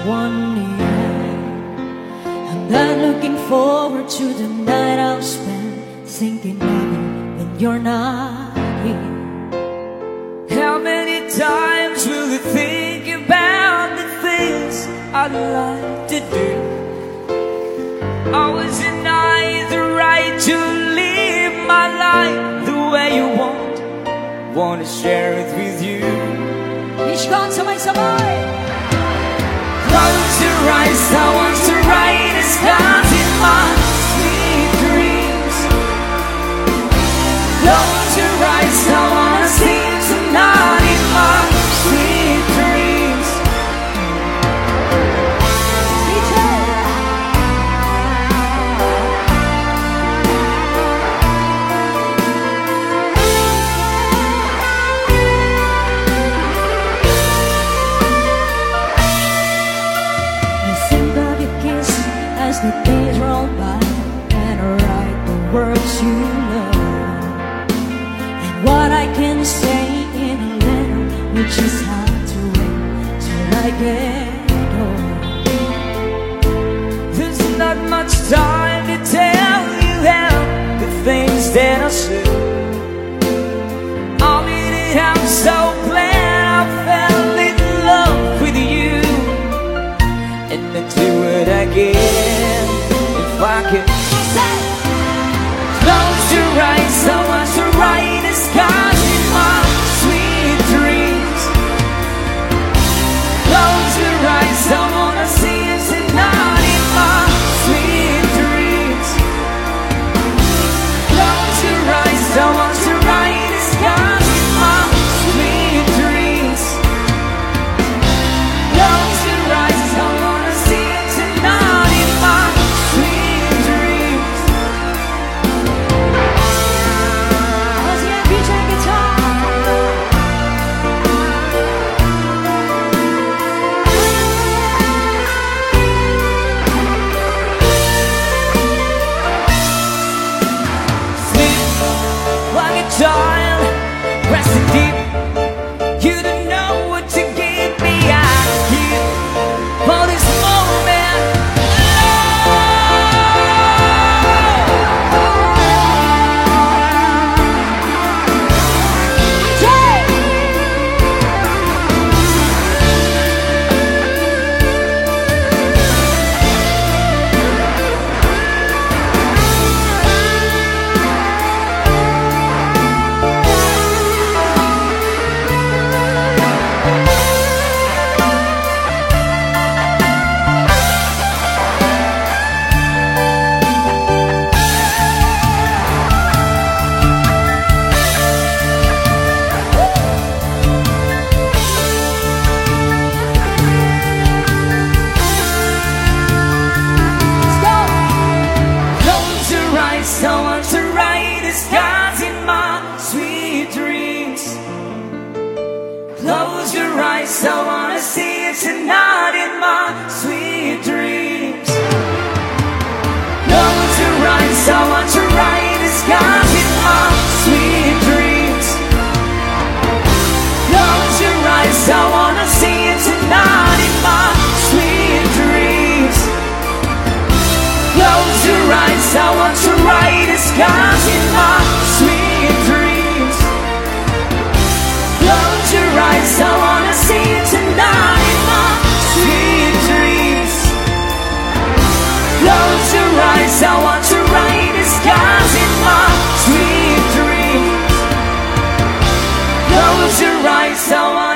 one year. I'm not looking forward to the night I'll spend thinking of you when you're not here. How many times will you think about the things I'd like to do? Always deny the right to live my life the way you want to share it with you. Ishkan sabay-sabay. Close your eyes, I want to write a scars in my sweet dreams. Close your eyes, I wanna sing tonight in my sweet dreams. As the days roll by and I write the words you love, and what I can say in a letter, which is hard to wait till I get home. There's not much time to tell you how the things that I said. All in it, I'm so glad I fell in love with you, and I'd do it again if I could. Close your eyes, I want to write a scars in my sweet dreams. Close your eyes, I wanna see you tonight in my sweet dreams. Close your eyes, I want to write a scars in my sweet dreams. Close your eyes, I wanna see you tonight in my sweet dreams. Let's get beach and guitar. Sleep like a child, resting deep. You don't know what to give me. I give for this moment. Close your eyes, I want to write the scars in my sweet dreams. Close your eyes, I wanna see you tonight in my sweet dreams. Close your eyes, I want to write the scars in my sweet dreams. Close your eyes, I wanna see you tonight in my sweet dreams. Close your eyes, I want to write the scars in my sweet dreams. Close your eyes, I wanna see you tonight in my sweet dreams. Close your eyes, I want to write the scars in my sweet dreams. Close your eyes, I want